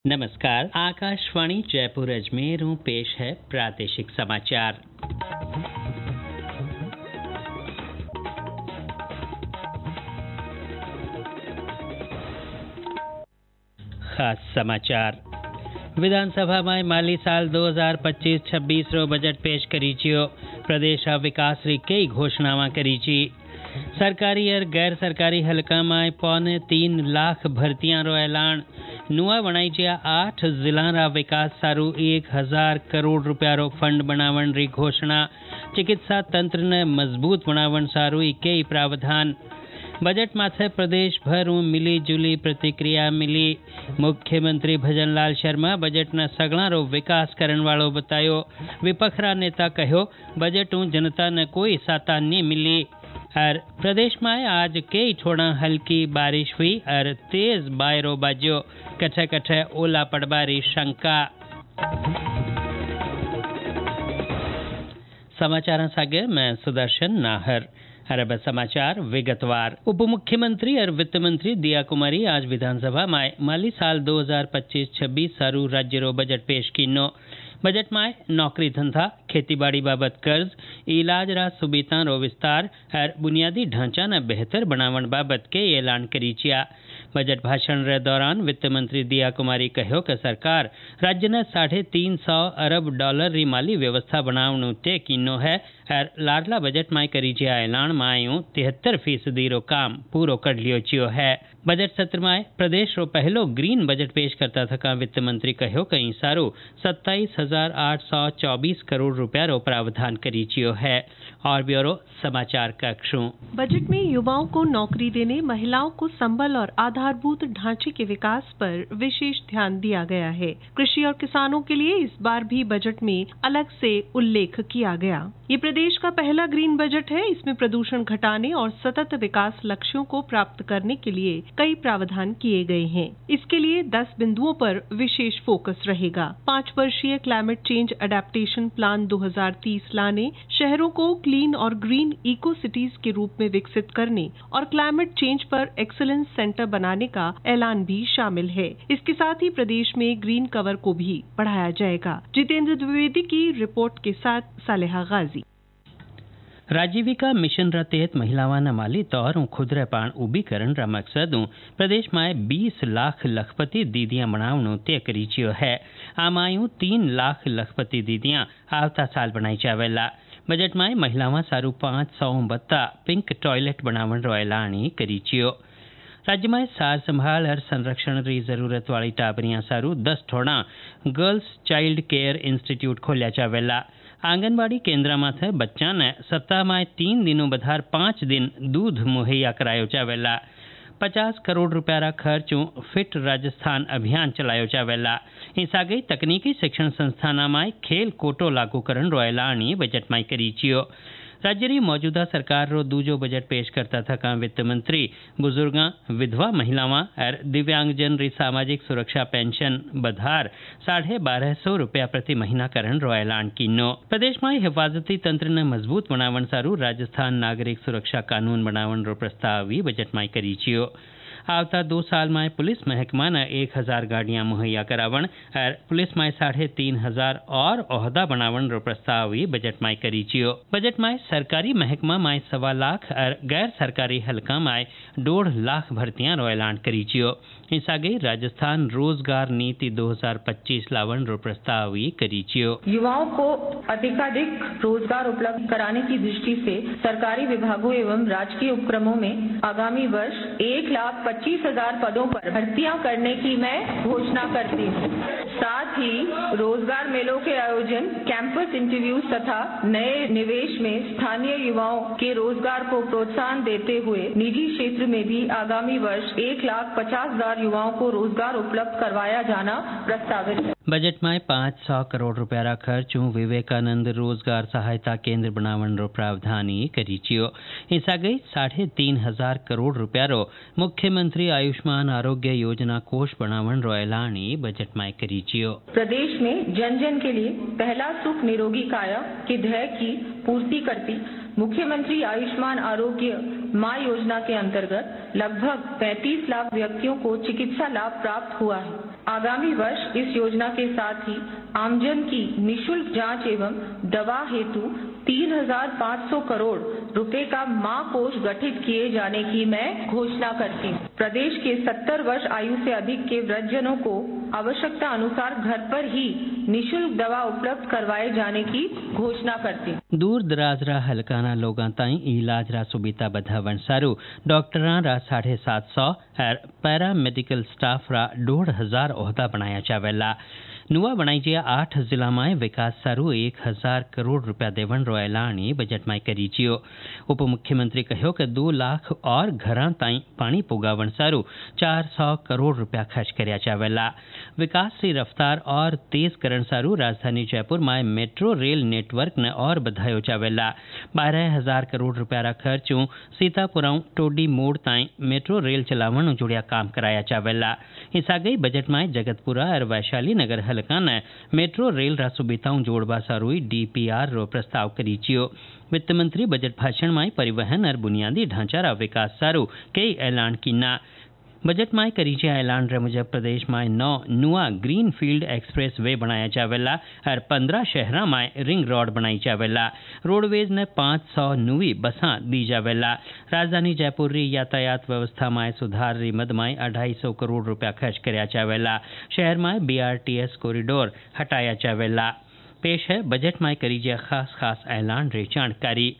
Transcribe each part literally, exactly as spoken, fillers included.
नमस्कार, आकाशवाणी जयपुर अजमेर हूँ पेश है प्रादेशिक समाचार। खास समाचार विधानसभा में माली साल दो हज़ार पच्चीस छब्बीस रो बजट पेश करी छियो। प्रदेश विकास री कई घोषणावां करी छी। सरकारी और गैर सरकारी हलका में पौने तीन लाख भर्तियां रो ऐलान। नुआ वणाईजिया आठ जिला विकास सारू एक हजार करोड़ रुपया रो फंड बनावण री घोषणा। चिकित्सा तंत्र ने मजबूत बनावण सारू कई प्रावधान। बजट माथे प्रदेश भर मिली जुली प्रतिक्रिया मिली। मुख्यमंत्री भजनलाल शर्मा बजट न सगळा रो विकास करण वाळो बतायो। विपक्षरा नेता कहो बजट जनता ने कोई साता नहीं मिली। और प्रदेश में आज कई ठोड़ा हल्की बारिश हुई और तेज बायरो बाज्यो। कठे कठे ओला पड़बारी शंका। समाचार सागे मैं सुदर्शन नाहर। अरब समाचार विगतवार। उप मुख्यमंत्री और वित्त मंत्री दिया कुमारी आज विधानसभा में माली साल दो हज़ार पच्चीस छब्बीस सारू राज्य रो बजट पेश कीनो। बजट में नौकरी धंधा, खेतीबाड़ी बाबत कर्ज, इलाज रा सुविधा रो विस्तार और बुनियादी ढांचा ने बेहतर बनावण बाबत के ऐलान करी छिया। बजट भाषण रे दौरान वित्त मंत्री दिया कुमारी कहो कि सरकार राज्य ने साढ़े तीन सौ अरब डॉलर री माली व्यवस्था बनावणु तय कीनो है और लाडला बजट में करी जिया ऐलान में तिहत्तर फीसदी रो काम पूरो कर लियो छियो है। बजट सत्र में प्रदेश रो पहलो ग्रीन बजट पेश करता थका वित्त मंत्री कहो कहीं सारू सत्ताईस हजार आठ सौ चौबीस करोड़ रुपया रो प्रावधान करी छियो है। और ब्यूरो समाचार कक्ष। बजट में युवाओं को नौकरी देने, महिलाओं को संबल और आधारभूत ढांचे के विकास पर विशेष ध्यान दिया गया है। कृषि और किसानों के लिए इस बार भी बजट में अलग से उल्लेख किया गया। ये प्रदेश का पहला ग्रीन बजट है। इसमें प्रदूषण घटाने और सतत विकास लक्ष्यों को प्राप्त करने के लिए कई प्रावधान किए गए हैं। इसके लिए दस बिंदुओं पर विशेष फोकस रहेगा। पाँच वर्षीय क्लाइमेट चेंज अडेप्टेशन प्लान दो हज़ार तीस लाने, शहरों को क्लीन और ग्रीन इको सिटीज के रूप में विकसित करने और क्लाइमेट चेंज पर एक्सीलेंस सेंटर बनाने का ऐलान भी शामिल है। इसके साथ ही प्रदेश में ग्रीन कवर को भी बढ़ाया जाएगा। जितेंद्र द्विवेदी की रिपोर्ट के साथ सालेहा गाजी। राजीविका मिशन रा तहत महिलावाना माली तौर खुदरे पाण उभी करण रा मकसद प्रदेश में बीस लाख लखपति दीदियां बनावणो तय करी छियो है। आमायूं तीन लाख लखपति दीदियां आवता साल बनाई जावेला। बजट में महिलावां सारू पांच सौ बत्ता पिंक टॉयलेट बनावण रो ऐलान करी छियो। राज्य में सार संभाल और संरक्षण री जरूरत वाली टाबरियां सारू दस ठोड़ा गर्ल्स चाइल्ड केयर इंस्टीट्यूट खोल्या जावेला। आंगनबाड़ी केन्द्र माथे बच्चा ने सप्ताह में तीन दिनों बधार पांच दिन दूध मुहैया करायो जावेला। पचास करोड़ रुपया रा खर्च फिट राजस्थान अभियान चलायो जावेला। इस आगे तकनीकी शिक्षण संस्थान में खेल कोटो लागू करण रो ऐलान बजट में करी छियो। राज्य री मौजूदा सरकार रो दूजो बजट पेश करता थका वित्त मंत्री बुजुर्गा, विधवा महिलावां और दिव्यांगजन री सामाजिक सुरक्षा पेंशन बधार साढ़े बारह सौ रुपया प्रति महीना करण रो ऐलान कीनो। प्रदेश में हिफाजती तंत्र ने मजबूत बनावण सारू राजस्थान नागरिक सुरक्षा कानून बनावण रो प्रस्ताव भी बजट में करी छियो। आवता दो साल में पुलिस महकमा ने एक हजार गाड़ियां मुहैया करावण और पुलिस में साढ़े तीन हजार और ओहदा बनावण रो प्रस्ताव भी बजट में करी छियो। बजट में सरकारी महकमा में सवा लाख और गैर सरकारी हलका में डेढ़ लाख भर्तियां रो ऐलान करी छियो। इस आगे राजस्थान रोजगार नीति दो हज़ार पच्चीस लावण रो प्रस्ताव भी करी छियो। युवाओं को अधिकाधिक रोजगार उपलब्ध कराने की दृष्टि से सरकारी विभागों एवं राजकीय उपक्रमों में आगामी वर्ष एक लाख पच्चीस हजार पदों पर भर्तियां करने की मैं घोषणा करती हूँ। साथ ही रोजगार मेलों के आयोजन, कैंपस इंटरव्यूज तथा नए निवेश में स्थानीय युवाओं के रोजगार को प्रोत्साहन देते हुए निजी क्षेत्र में भी आगामी वर्ष एक लाख पचास हजार युवाओं को रोजगार उपलब्ध करवाया जाना प्रस्तावित है। बजट में पाँच सौ करोड़ रुपया रा खर्च विवेकानंद रोजगार सहायता केंद्र बनावण रो प्रावधान करी छियो। इस आगे साढ़े तीन हजार करोड़ रुपया रो मुख्यमंत्री आयुष्मान आरोग्य योजना कोष बनावण रो ऐलान बजट में करी छियो। प्रदेश में जन जन के लिए पहला सुख निरोगी काया के ध्येय की पूर्ति करती मुख्यमंत्री आयुष्मान आरोग्य माँ योजना के अंतर्गत लगभग पैंतीस लाख व्यक्तियों को चिकित्सा लाभ प्राप्त हुआ है। आगामी वर्ष इस योजना के साथ ही आमजन की निशुल्क जांच एवं दवा हेतु तीन हजार पाँच सौ करोड़ रुपए का माँ कोष गठित किए जाने की मैं घोषणा करती हूँ। प्रदेश के सत्तर वर्ष आयु से अधिक के वृद्धजनों को आवश्यकता अनुसार घर पर ही निशुल्क दवा उपलब्ध करवाए जाने की घोषणा करती हूँ। दूर दराजरा हलकाना लोगां ताईं इलाज रा सुविधा बधावण सारू डॉक्टरां रा साढ़े सात सौ और पैरा मेडिकल स्टाफ रा डेढ़ हजार ओहदा बनाया जावेला। नुआ बनाई आठ जिला में विकास सारू एक हजार करोड़ रुपया देवण रो ऐलान बजट में करी जियो। उप मुख्यमंत्री कहो कि दो लाख और घरां ताईं पानी पुगावण सारू चार सौ करोड़ रुपया खर्च करया जावेला। विकास की रफ्तार और तेज करण सारू राजधानी जयपुर में मेट्रो रेल नेटवर्क ने और बधायो जावेला। बारह हजार करोड़ रुपया रा खर्चों सीतापुरा टोडी मोड़ ताईं मेट्रो रेल चलावण जुड़िया काम कराया जावेला। इस आगे बजट में जगतपुरा और वैशाली नगर हलका ने मेट्रो रेल रा सुविधाओं जोड़वा सारूई डीपीआर रो प्रस्ताव करी जियो। वित्त मंत्री बजट भाषण में परिवहन और बुनियादी ढांचा रा विकास सारू कई ऐलान कीना। बजट में करी ऐलान रे मुजब प्रदेश में नौ नुआ ग्रीन फील्ड एक्सप्रेस वे बनाया जावेला और पंद्रह शहरा में रिंग रोड बनाई जावेला। रोडवेज ने पाँच सौ नुवी बसा दी जावेला। राजधानी जयपुर री यातायात व्यवस्था में सुधार री मद में अढ़ाई सौ करोड़ रुपया खर्च करया जावेला। शहर में बीआरटीएस कॉरिडोर हटाया जावेला। पेश है बजट में करी खास खास ऐलान री जानकारी।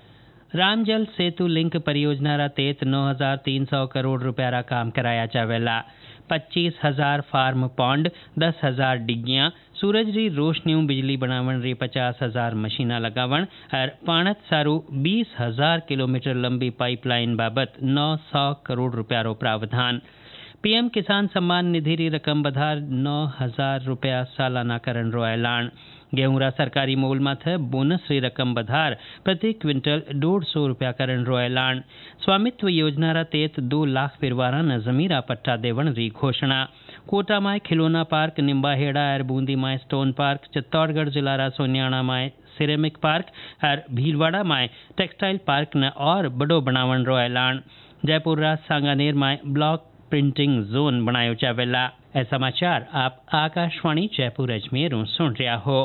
रामजल सेतु लिंक परियोजना रा तहत नौ हजार तीन सौ करोड़ रुपया रा काम कराया जावेला। पच्चीस हजार फार्म पॉन्ड, दस हजार डिग्गियां, सूरज री रोशनियों बिजली बनावण री पचास हजार मशीना लगावण और पाणत सारू बीस हजार किलोमीटर लंबी पाइपलाइन बाबत नौ सौ करोड़ रुपया रो प्रावधान। पीएम किसान सम्मान निधि री रकम बधार नौ हजार रुपया सालाना करण रो ऐलान। गेहूं रा सरकारी मोल माथे बोनस री रकम बधार प्रति क्विंटल डेढ़ सौ रुपया करण रो ऐलान। स्वामित्व योजना रा तहत दो लाख परिवारा ने जमीरा पट्टा देवण री घोषणा। कोटा में खिलौना पार्क, निम्बाहेड़ा और बूंदी में स्टोन पार्क, चित्तौड़गढ़ जिला रा सोनियाणा में सिरेमिक पार्क और भीलवाड़ा में टेक्सटाइल पार्क ने और बड़ो बनावण रो ऐलान। जयपुर रा सांगानेर में ब्लॉक प्रिंटिंग जोन बनायो जावेला। ए समाचार आप आकाशवाणी जयपुर अजमेर सुन रहा हो।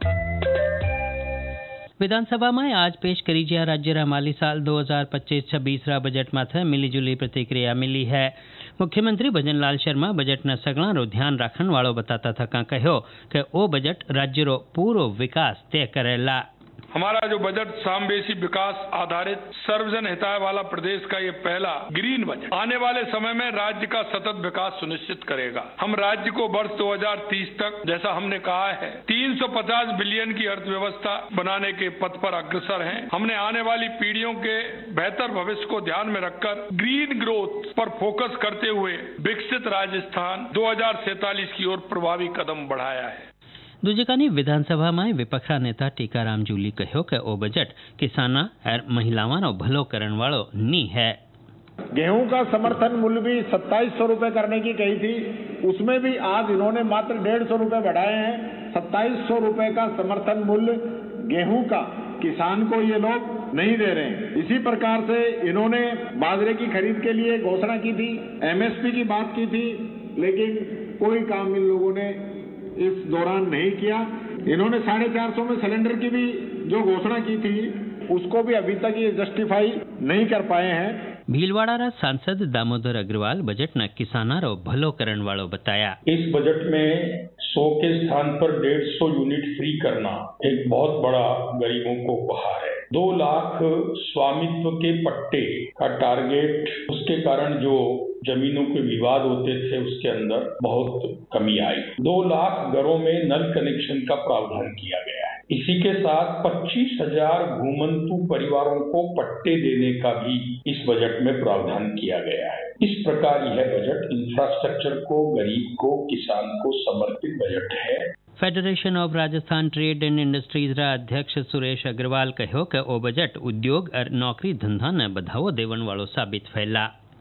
विधानसभा में आज पेश करी गया राज्य रा माली साल दो हजार पच्चीस छब्बीस रा बजट माथे मिलीजुली प्रतिक्रिया मिली है। मुख्यमंत्री भजन लाल शर्मा बजट न सगला रो ध्यान राखण वालों बताता थका कहो कि ओ बजट राज्य रो पूरो विकास तय करेला। हमारा जो बजट सामवेशी विकास आधारित सर्वजन हिताय वाला प्रदेश का ये पहला ग्रीन बजट आने वाले समय में राज्य का सतत विकास सुनिश्चित करेगा। हम राज्य को वर्ष दो हजार तीस तक, जैसा हमने कहा है, तीन सौ पचास बिलियन की अर्थव्यवस्था बनाने के पथ पर अग्रसर हैं। हमने आने वाली पीढ़ियों के बेहतर भविष्य को ध्यान में रखकर ग्रीन ग्रोथ पर फोकस करते हुए विकसित राजस्थान दो हजार सैंतालीस की ओर प्रभावी कदम बढ़ाया है। दूजेकानी विधानसभा में विपक्षा नेता टीकाराम जूली कहो कि ओ बजट किसाना और महिलाओं भलो करण वालो नी है। गेहूं का समर्थन मूल्य भी सत्ताईस सौ रूपये करने की कही थी, उसमें भी आज इन्होंने मात्र डेढ़ सौ रूपये बढ़ाए हैं। सत्ताईस सौ रूपये का समर्थन मूल्य गेहूं का किसान को ये लोग नहीं दे रहे हैं। इसी प्रकार से इन्होंने बाजरे की खरीद के लिए घोषणा की थी, एमएसपी की बात की थी, लेकिन कोई काम इन लोगों ने इस दौरान नहीं किया। इन्होंने साढ़े चार सौ में सिलेंडर की भी जो घोषणा की थी उसको भी अभी तक ये जस्टिफाई नहीं कर पाए हैं। भीलवाड़ा रा सांसद दामोदर अग्रवाल बजट न किसाना रो भलो करण वालो बताया। इस बजट में सौ के स्थान पर डेढ़ सौ यूनिट फ्री करना एक बहुत बड़ा गरीबों को उपहार है। दो लाख स्वामित्व के पट्टे का टारगेट, उसके कारण जो जमीनों के विवाद होते थे उसके अंदर बहुत कमी आई। दो लाख घरों में नल कनेक्शन का प्रावधान किया गया है। इसी के साथ पच्चीस हजार घूमंतु परिवारों को पट्टे देने का भी इस बजट में प्रावधान किया गया है। इस प्रकार यह बजट इंफ्रास्ट्रक्चर को, गरीब को, किसान को समर्पित बजट है। Federation of Rajasthan trade and industries रा अध्यक्ष सुरेश अग्रवाल कहो कि ओ बजट उद्योग और नौकरी धंधा ने बढ़ावो देवन वालों साबित फैला।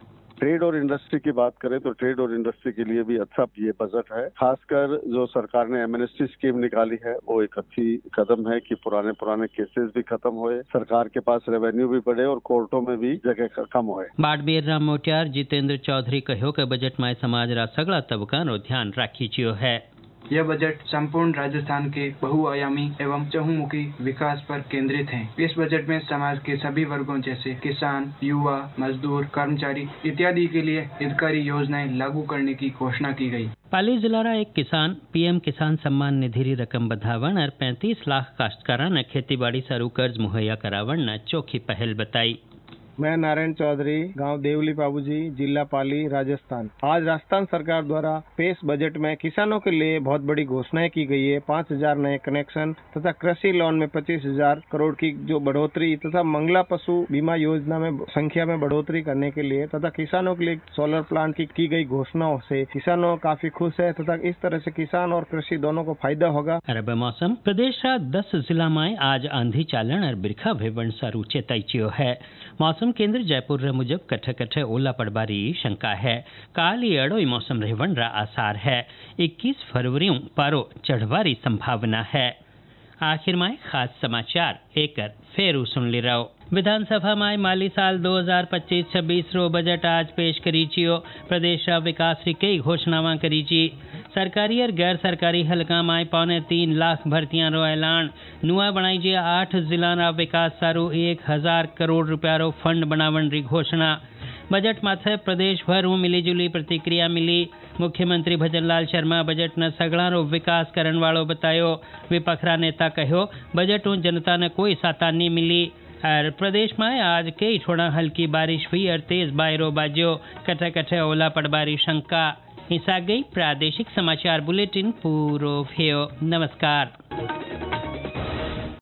ट्रेड और इंडस्ट्री की बात करें तो ट्रेड और इंडस्ट्री के लिए भी अच्छा ये बजट है। खासकर जो सरकार ने एमनेस्टी स्कीम निकाली है वो एक अच्छी कदम है कि पुराने पुराने केसेस भी खत्म हुए, सरकार के पास रेवेन्यू भी बढ़े और कोर्टों में भी जगह कम हुए। बाड़मेर राम मोटियार जितेंद्र चौधरी कहो कि बजट में समाज रा सगला तबकानो ध्यान राखी चियो है। यह बजट संपूर्ण राजस्थान के बहुआयामी एवं चहुमुखी विकास पर केंद्रित है। इस बजट में समाज के सभी वर्गों जैसे किसान, युवा, मजदूर, कर्मचारी इत्यादि के लिए हितकारी योजनाएं लागू करने की घोषणा की गई। पाली जिला रा एक किसान पीएम किसान सम्मान निधि री रकम बधावण और पैंतीस लाख काश्तकारां ने खेतीबाड़ी सारू कर्ज मुहैया करावण ने चोखी पहल बताई। मैं नारायण चौधरी, गांव देवली पाबूजी, जिला पाली, राजस्थान। आज राजस्थान सरकार द्वारा पेश बजट में किसानों के लिए बहुत बड़ी घोषणाएं की गई है। पाँच हजार नए कनेक्शन तथा कृषि लोन में पच्चीस हजार करोड़ की जो बढ़ोतरी तथा मंगला पशु बीमा योजना में संख्या में बढ़ोतरी करने के लिए तथा किसानों के लिए सोलर प्लांट की की गई घोषणाओं से किसानों काफी खुश है तथा इस तरह से किसान और कृषि दोनों को फायदा होगा। अरब मौसम प्रदेश रा दस जिला में आज आंधी चालन और बिरखा भेवण सारू चेताई है। मौसम केंद्र जयपुर रे मुजब कट्ठे कट्ठे ओला पड़बारी शंका है। काल ही अड़ोई मौसम रहवन रा आसार है। इक्कीस फरवरी पारो चढ़वारी संभावना है। आखिर में खास समाचार एक फेरू सुन ली रहो। विधानसभा में माली साल दो हज़ार पच्चीस छब्बीस रो बजट आज पेश करी चियो। प्रदेश रा विकास री कई घोषणावां करी ची। सरकारी और गैर सरकारी हलका में पौने तीन लाख भर्तियां रो ऐलान। नुआ बनाई जे आठ जिला रा विकास सारू एक हजार करोड़ रुपया रो फंड बनावन री घोषणा। बजट माथे प्रदेश भर में मिली जुली प्रतिक्रिया मिली। मुख्यमंत्री भजनलाल शर्मा बजट ने सगड़ा रो विकास करण वालों बतायो। विपक्षरा नेता कहो बजट ऊ जनता ने कोई साता नहीं मिली। और प्रदेश में आज कई थोड़ा हल्की बारिश हुई और तेज बायरो बाजो। कट्ठे कट्ठे ओला पड़बारी शंका। हिस्सा गई प्रादेशिक समाचार बुलेटिन पूरो भयो। नमस्कार।